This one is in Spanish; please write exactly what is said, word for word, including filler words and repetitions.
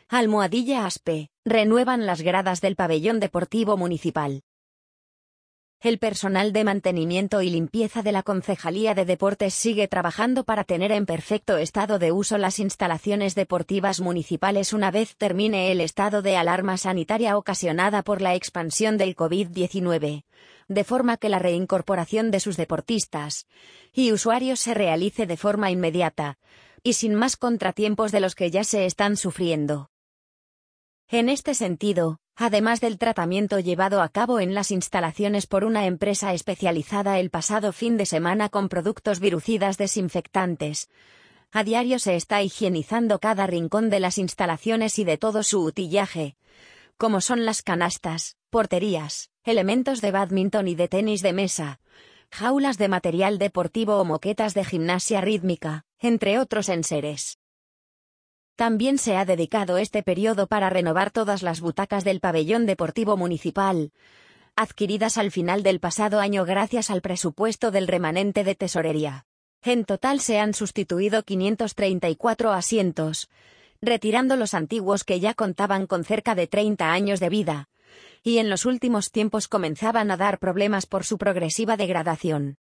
Almohadilla Aspe, renuevan las gradas del pabellón deportivo municipal. El personal de mantenimiento y limpieza de la Concejalía de Deportes sigue trabajando para tener en perfecto estado de uso las instalaciones deportivas municipales una vez termine el estado de alarma sanitaria ocasionada por la expansión del COVID diecinueve, de forma que la reincorporación de sus deportistas y usuarios se realice de forma inmediata, y sin más contratiempos de los que ya se están sufriendo. En este sentido, además del tratamiento llevado a cabo en las instalaciones por una empresa especializada el pasado fin de semana con productos virucidas desinfectantes, a diario se está higienizando cada rincón de las instalaciones y de todo su utillaje, como son las canastas, porterías, elementos de bádminton y de tenis de mesa, jaulas de material deportivo o moquetas de gimnasia rítmica, entre otros enseres. También se ha dedicado este periodo para renovar todas las butacas del pabellón deportivo municipal, adquiridas al final del pasado año gracias al presupuesto del remanente de tesorería. En total se han sustituido quinientos treinta y cuatro asientos, retirando los antiguos que ya contaban con cerca de treinta años de vida, y en los últimos tiempos comenzaban a dar problemas por su progresiva degradación.